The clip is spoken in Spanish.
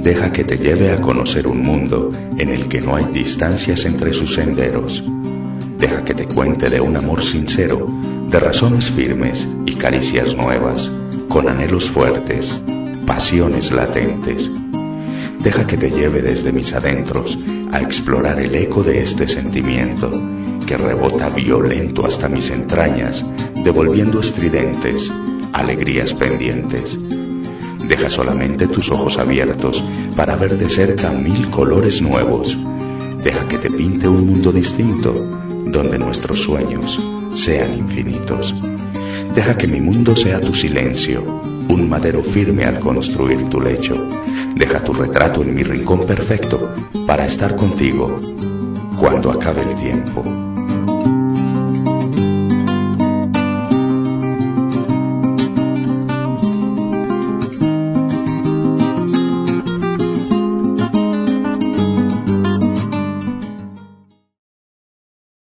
Deja que te lleve a conocer un mundo en el que no hay distancias entre sus senderos. Deja que te cuente de un amor sincero, de razones firmes y caricias nuevas, con anhelos fuertes, pasiones latentes. Deja que te lleve desde mis adentros a explorar el eco de este sentimiento que rebota violento hasta mis entrañas, devolviendo estridentes alegrías pendientes. Deja solamente tus ojos abiertos para ver de cerca 1000 colores nuevos. Deja que te pinte un mundo distinto, donde nuestros sueños sean infinitos. Deja que mi mundo sea tu silencio, un madero firme al construir tu lecho. Deja tu retrato en mi rincón perfecto para estar contigo cuando acabe el tiempo.